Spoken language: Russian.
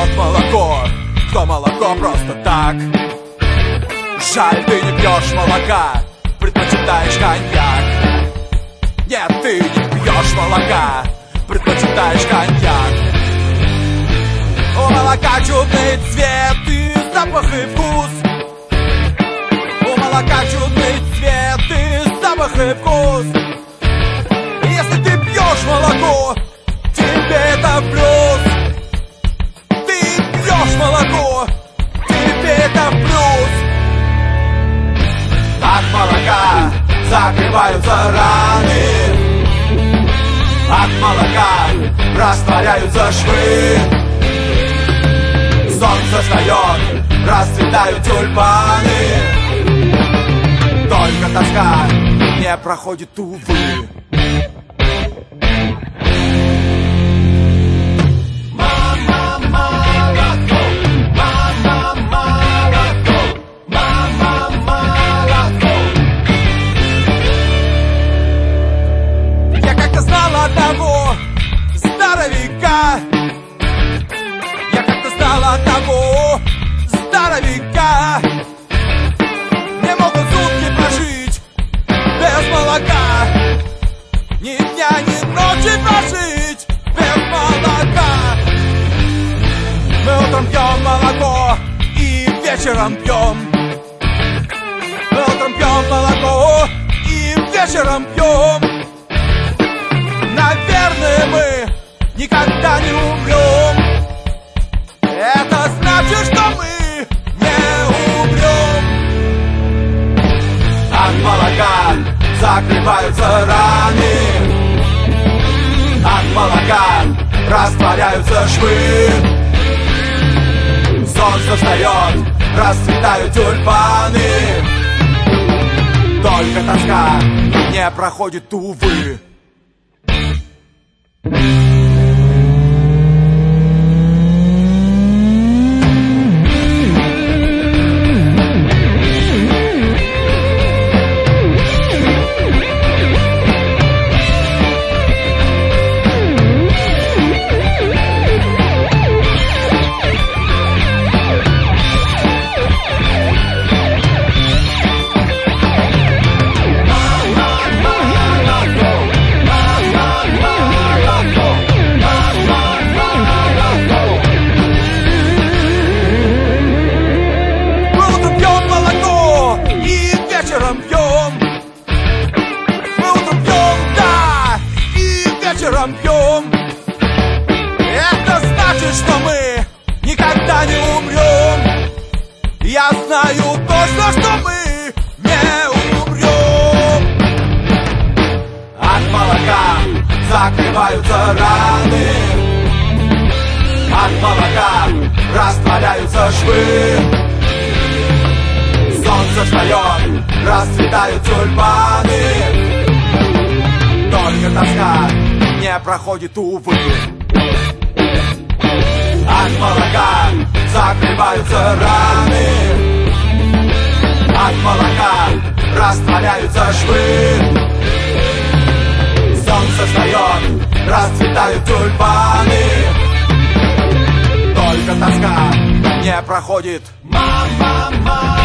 пьет молоко, кто молоко просто так. Жаль, ты не пьешь молока, предпочитаешь коньяк. Нет, ты не пьешь молока, предпочитаешь коньяк. У молока чудный цвет и запах и вкус. У молока чудный цвет и запах и вкус. Если ты пьешь молоко, тебе это плюс. Ты пьешь молоко, тебе это плюс. От молока закрываются раны, от молока растворяются швы. Солнце встает, расцветают тюльпаны. Только тоска не проходит, увы. Одного здоровяка, я как-то знал одного здоровяка. Не могут сутки прожить без молока, ни дня, ни ночи прожить без молока. Мы утром пьем молоко и вечером пьем. Мы утром пьем молоко и вечером пьем. Наверное, мы никогда не умрем. Это значит, что мы не умрем. От молока закрываются раны, от молока растворяются швы. Солнце встает, расцветают тюльпаны. Только тоска не проходит, увы. Пьем. Это значит, что мы никогда не умрем. Я знаю точно, что мы не умрем. От молока закрываются раны, от молока растворяются швы. Солнце встает, расцветают тюльпаны. Только тоска не проходит, увы. От молока закрываются раны, от молока растворяются швы. Солнце встает, расцветают тюльпаны. Только тоска не проходит. Мама, мама.